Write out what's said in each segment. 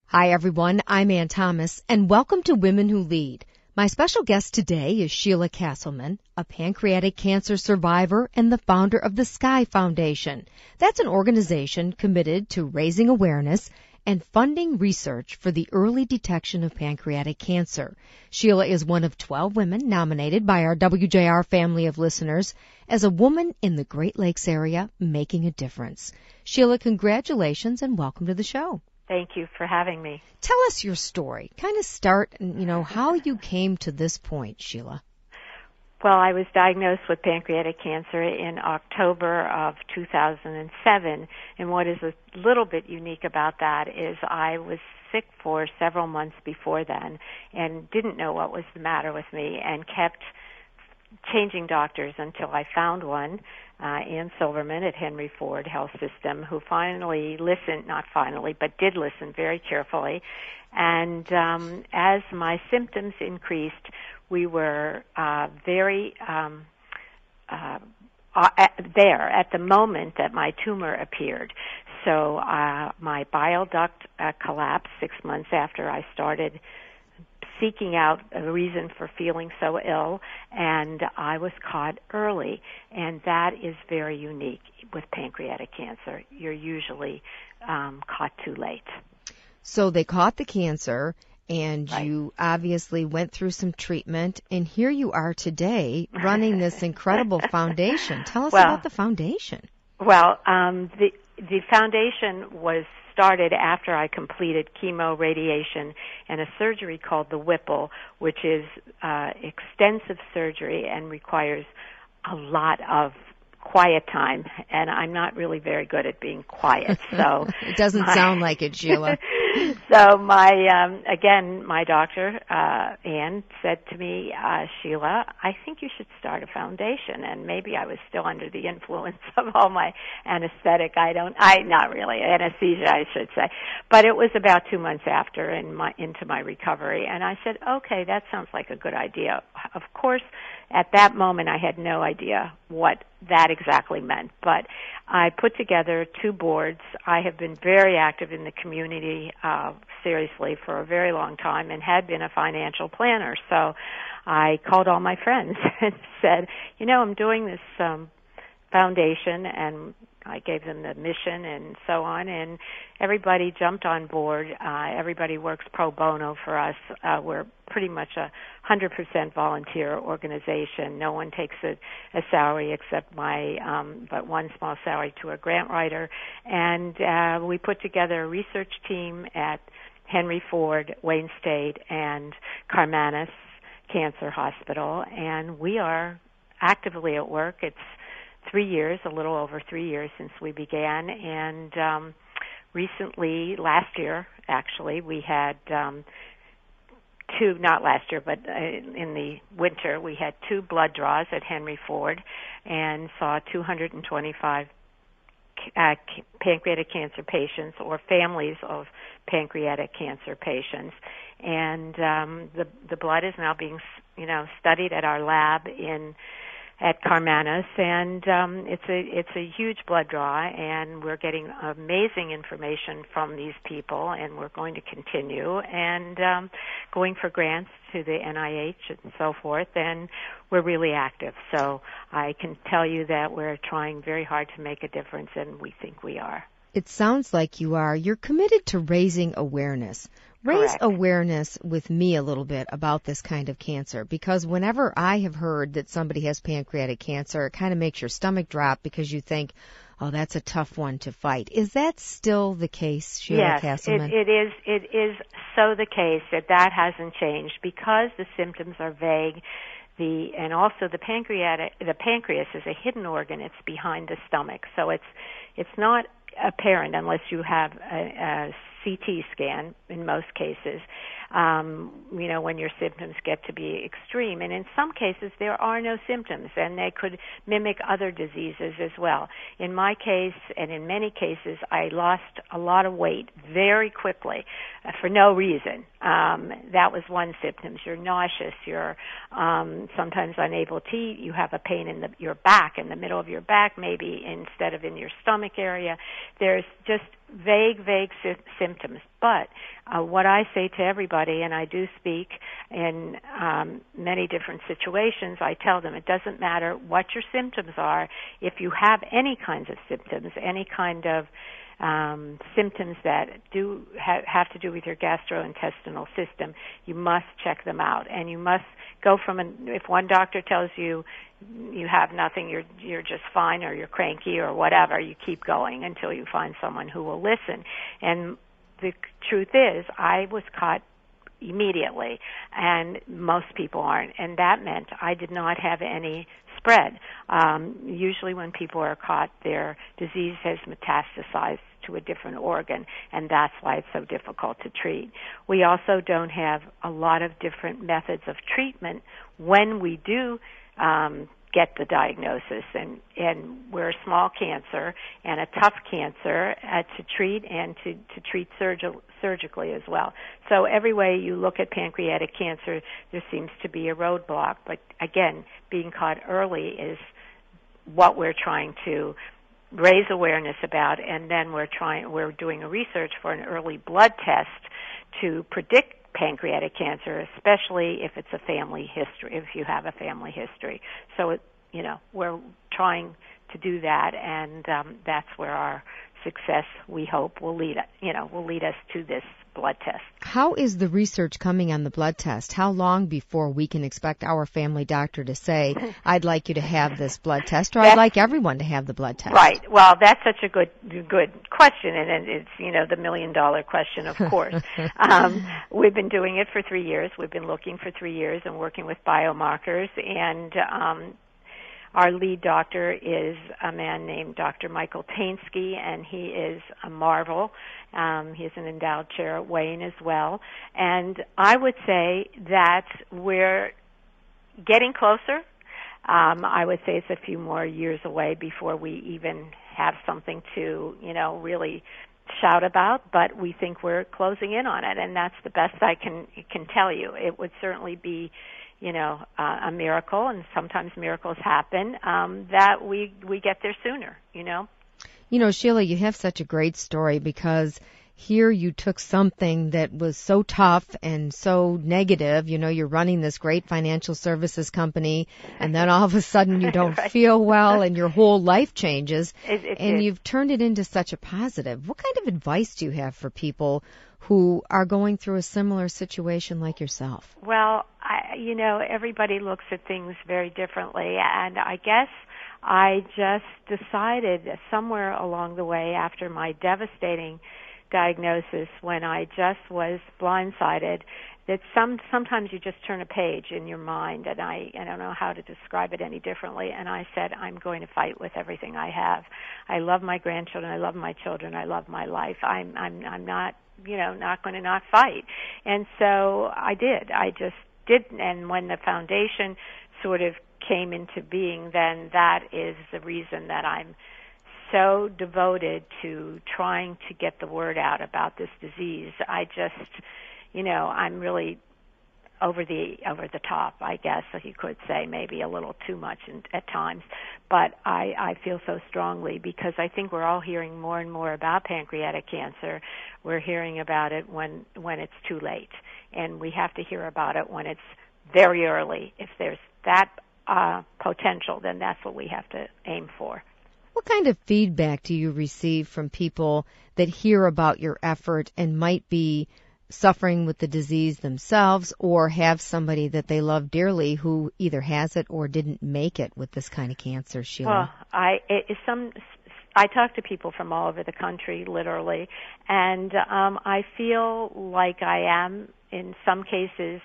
Hi, everyone. I'm Ann Thomas, and welcome to Women Who Lead. My special guest today is Sheila Castleman, a pancreatic cancer survivor and the founder of the Sky Foundation. That's an organization committed to raising awareness and funding research for the early detection of pancreatic cancer. Sheila is one of 12 women nominated by our WJR family of listeners as a woman in the Great Lakes area making a difference. Sheila, congratulations and welcome to the show. Thank you for having me. Tell us your story. Kind of start, how you came to this point, Sheila. Well, I was diagnosed with pancreatic cancer in October of 2007, and what is a little bit unique about that is I was sick for several months before then and didn't know what was the matter with me and kept changing doctors until I found one, Ann Silverman at Henry Ford Health System, who finally listened, not finally, but did listen very carefully. And as my symptoms increased, we were very there at the moment that my tumor appeared. So my bile duct collapsed 6 months after I started seeking out a reason for feeling so ill, and I was caught early, and that is very unique with pancreatic cancer. You're usually caught too late. So they caught the cancer, and Right. You obviously went through some treatment, and here you are today running this incredible foundation. Tell us about the foundation. Well, the foundation was started after I completed chemo, radiation, and a surgery called the Whipple, which is extensive surgery and requires a lot of quiet time, and I'm not really very good at being quiet. So it doesn't sound like it, Sheila. So my doctor, Ann, said to me, Sheila, I think you should start a foundation. And maybe I was still under the influence of all my anesthetic. Not really, anesthesia, I should say. But it was about 2 months after into my recovery. And I said, okay, that sounds like a good idea. Of course, at that moment, I had no idea what that exactly meant. But I put together 2 boards. I have been very active in the community, seriously, for a very long time and had been a financial planner. So I called all my friends and said, I'm doing this foundation, and I gave them the mission and so on, and everybody jumped on board. Everybody works pro bono for us. We're pretty much a 100% volunteer organization. No one takes a salary except but one small salary to a grant writer. And we put together a research team at Henry Ford, Wayne State, and Karmanos Cancer Hospital, and we are actively at work. It's 3 years, a little over 3 years since we began, and recently, last year, actually, we had not last year, but in the winter, we had 2 blood draws at Henry Ford and saw 225 pancreatic cancer patients or families of pancreatic cancer patients. And the blood is now being, studied at our lab at Karmanos, and it's a huge blood draw, and we're getting amazing information from these people, and we're going to continue, and going for grants to the NIH and so forth, and we're really active. So I can tell you that we're trying very hard to make a difference, and we think we are. It sounds like you are. You're committed to raising awareness. Raise Correct. awareness with me a little bit about this kind of cancer, because whenever I have heard that somebody has pancreatic cancer, it kind of makes your stomach drop because you think, oh, that's a tough one to fight. Is that still the case, Sheila Castleman? Yes, it is so the case that hasn't changed because the symptoms are vague. And also the pancreas is a hidden organ. It's behind the stomach, so it's not apparent unless you have a CT scan in most cases, when your symptoms get to be extreme. And in some cases, there are no symptoms, and they could mimic other diseases as well. In my case, and in many cases, I lost a lot of weight very quickly for no reason. That was one symptom. You're nauseous. You're sometimes unable to eat. You have a pain in your back, in the middle of your back, maybe instead of in your stomach area. There's just vague symptoms. But what I say to everybody, and I do speak in many different situations, I tell them it doesn't matter what your symptoms are. If you have any kinds of symptoms, any kind of symptoms that do have to do with your gastrointestinal system, you must check them out, and you must go from if one doctor tells you you have nothing, you're just fine, or you're cranky, or whatever, you keep going until you find someone who will listen. And the truth is, I was caught immediately, and most people aren't, and that meant I did not have any spread. Usually when people are caught, their disease has metastasized to a different organ, and that's why it's so difficult to treat. We also don't have a lot of different methods of treatment when we do get the diagnosis, and we're a small cancer and a tough cancer to treat, and to treat surgically as well. So every way you look at pancreatic cancer, there seems to be a roadblock. But again, being caught early is what we're trying to raise awareness about, and then we're doing a research for an early blood test to predict pancreatic cancer, especially if it's a family history, if you have a family history. So we're trying to do that, and that's where our success, we hope, will lead us to this blood test. How is the research coming on the blood test? How long before we can expect our family doctor to say, I'd like you to have this blood test, or I'd like everyone to have the blood test? Right. Well, that's such a good question, and it's, the $1 million question, of course. We've been doing it for 3 years. We've been looking for 3 years and working with biomarkers, and our lead doctor is a man named Dr. Michael Tainsky, and he is a marvel. He's an endowed chair at Wayne as well. And I would say that we're getting closer. I would say it's a few more years away before we even have something to, really shout about, but we think we're closing in on it, and that's the best I can tell you. It would certainly be a miracle, and sometimes miracles happen, that we get there sooner, Sheila, you have such a great story, because here you took something that was so tough and so negative. You're running this great financial services company, and then all of a sudden you don't right. feel well, and your whole life changes, and you've turned it into such a positive. What kind of advice do you have for people who are going through a similar situation like yourself? Well, everybody looks at things very differently, and I guess I just decided somewhere along the way, after my devastating diagnosis, when I just was blindsided, that sometimes you just turn a page in your mind, and I don't know how to describe it any differently, and I said, I'm going to fight with everything I have. I love my grandchildren, I love my children, I love my life. I'm not not going to not fight. And so I did. I just did. And when the foundation sort of came into being, then that is the reason that I'm so devoted to trying to get the word out about this disease. I just, I'm really over the top, I guess, if you could say, maybe a little too much at times. But I feel so strongly, because I think we're all hearing more and more about pancreatic cancer. We're hearing about it when it's too late, and we have to hear about it when it's very early. If there's that potential, then that's what we have to aim for. What kind of feedback do you receive from people that hear about your effort and might be suffering with the disease themselves, or have somebody that they love dearly who either has it or didn't make it with this kind of cancer, Sheila? Well, I talk to people from all over the country, literally, and I feel like I am, in some cases,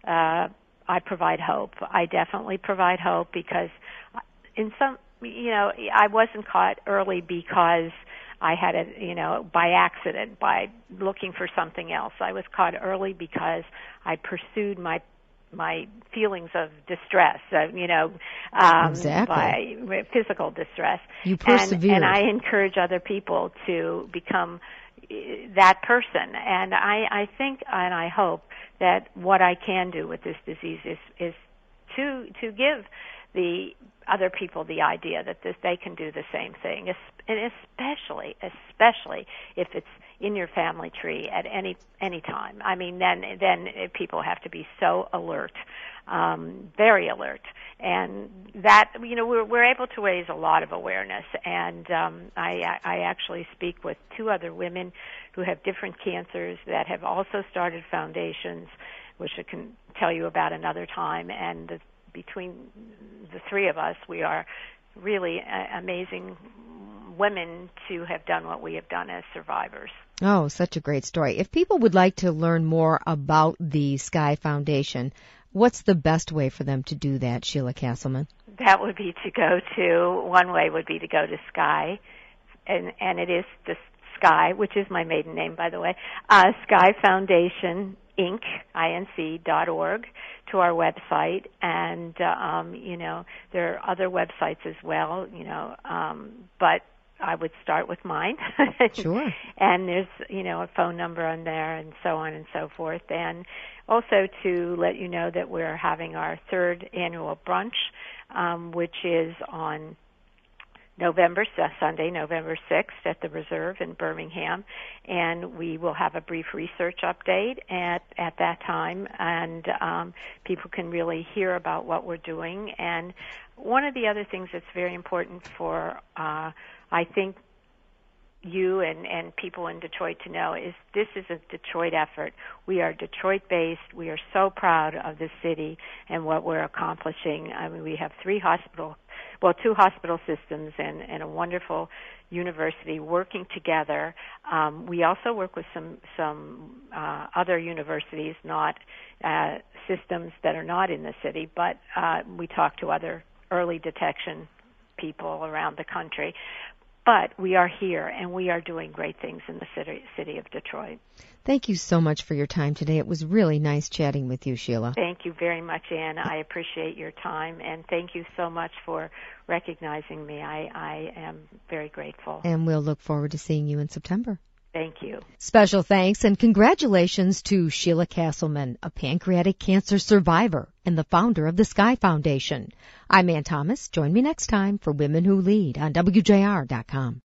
I provide hope. I definitely provide hope, because in some, I wasn't caught early because I had it, by accident, by looking for something else. I was caught early because I pursued my feelings of distress, exactly. by physical distress. You persevered. And I encourage other people to become that person. And I think and I hope that what I can do with this disease is to give the other people the idea that they can do the same thing, and especially if it's in your family tree at any time. I mean, then people have to be so alert, very alert, and that we're able to raise a lot of awareness. And I actually speak with two other women who have different cancers that have also started foundations, which I can tell you about another time. And between the three of us, we are really amazing women to have done what we have done as survivors. Oh, such a great story. If people would like to learn more about the Sky Foundation, what's the best way for them to do that, Sheila Castleman? That would be to go to, one way would be to go to Sky, and it is the Sky, which is my maiden name, by the way, Sky Foundation Inc. Inc.org, to our website, and there are other websites as well, but I would start with mine. Sure. And there's a phone number on there, and so on and so forth. And also to let you know that we're having our third annual brunch, which is on Sunday, November 6th at the Reserve in Birmingham, and we will have a brief research update at that time, and people can really hear about what we're doing. And one of the other things that's very important for, I think, you and people in Detroit to know is this is a Detroit effort. We are Detroit-based. We are so proud of the city and what we're accomplishing. I mean, we have two hospital systems and a wonderful university working together. We also work with some other universities, not systems that are not in the city, but we talk to other early detection people around the country. But we are here, and we are doing great things in the city of Detroit. Thank you so much for your time today. It was really nice chatting with you, Sheila. Thank you very much, Ann. I appreciate your time, and thank you so much for recognizing me. I am very grateful. And we'll look forward to seeing you in September. Thank you. Special thanks and congratulations to Sheila Castleman, a pancreatic cancer survivor and the founder of the Sky Foundation. I'm Ann Thomas. Join me next time for Women Who Lead on WJR.com.